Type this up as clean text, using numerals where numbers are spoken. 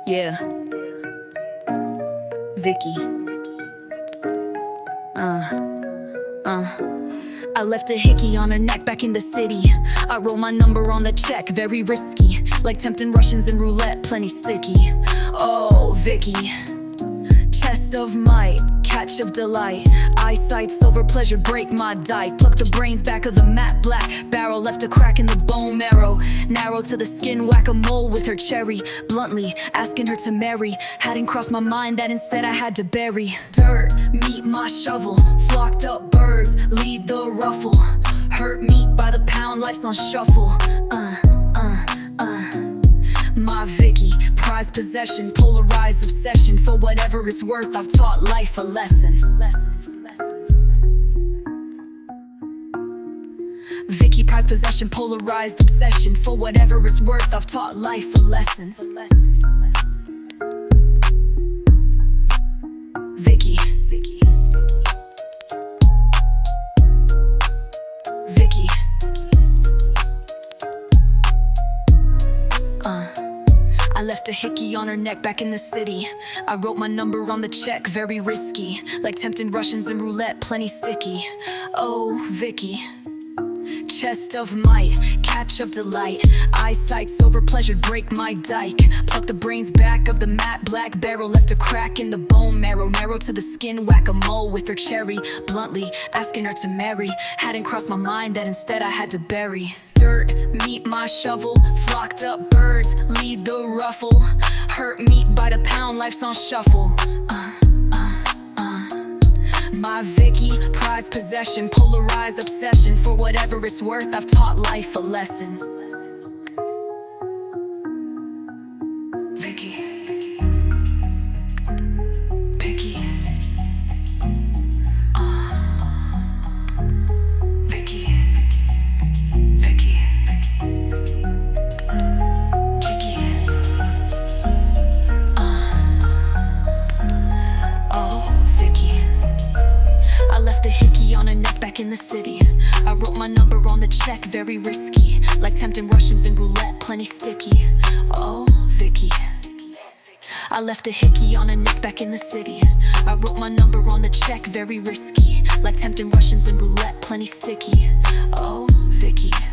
Yeah, Vicky. I left a hickey on her neck back in the city. I wrote my number on the check, very risky. Like tempting Russians in roulette, plenty sticky. Oh, Vicky. Chest of might, catch of delight. Eyesight, silver pleasure, break my dike. Pluck the brains back of the matte black barrel. Left a crack in the bone marrow. Narrow to the skin, whack-a-mole with her cherry. Bluntly, asking her to marry. Hadn't crossed my mind that instead I had to bury. Dirt, meet my shovel. Flocked up birds, lead the ruffle. Hurt meat by the pound, life's on shuffle. My Vicky, prized possession, polarized obsession. For whatever it's worth, I've taught life a lesson. Vicky, prized possession, polarized obsession. For whatever it's worth, I've taught life a lesson. Vicky. Vicky. I left a hickey on her neck back in the city. I wrote my number on the check, very risky. Like tempting Russians in roulette, plenty sticky. Oh, Vicky. Chest of might, catch of delight. Eyesight, silver pleasure, break my dike. Pluck the brains back of the matte black barrel. Left a crack in the bone marrow. Narrow to the skin, whack-a-mole with her cherry. Bluntly, asking her to marry. Hadn't crossed my mind that instead I had to bury. Dirt, meet my shovel. Flocked up birds, lead the ruffle. Hurt meat by the pound, life's on shuffle. My Vicky, prized possession, polarized obsession. For whatever it's worth, I've taught life a lesson. Vicky. Vicky. Vicky. Vicky. Vicky. Oh, Vicky. I left a hickey on her neck back in the city. I wrote my number on the check, very risky. Like tempting Russians in roulette, plenty sticky. Oh, Vicky. I left a hickey on her neck back in the city. I wrote my number on the check, very risky. Like tempting Russians in roulette, plenty sticky. Oh, Vicky.